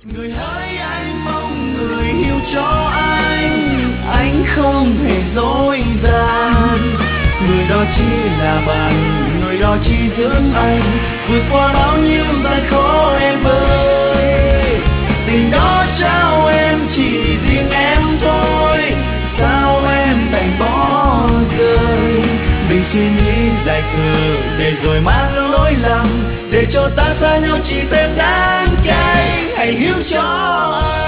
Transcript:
Người hỡi anh mong người hiểu cho anh không hề dối gian. Người đó chỉ là bạn, người đó chỉ dưỡng anh vượt qua bao nhiêu gian khó em ơi. Tình đó trao em chỉ riêng em thôi, sao em đành bỏ rơi. Mình suy nghĩ dài khờ để rồi mang lỗi lầm, để cho ta xa nhau chỉ thêm đắng cay. Hãy hiểu cho anh